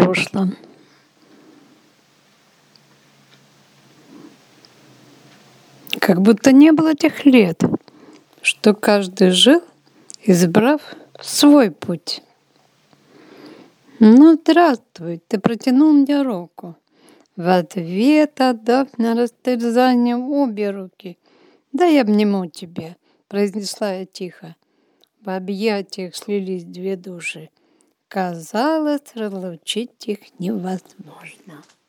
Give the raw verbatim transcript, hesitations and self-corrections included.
прошлом. Как будто не было тех лет, что каждый жил, избрав свой путь. Ну, здравствуй, ты протянул мне руку. В ответ, отдав на растерзание обе руки. Да я обниму тебя, произнесла я тихо. В объятиях слились две души. Казалось, разлучить их невозможно.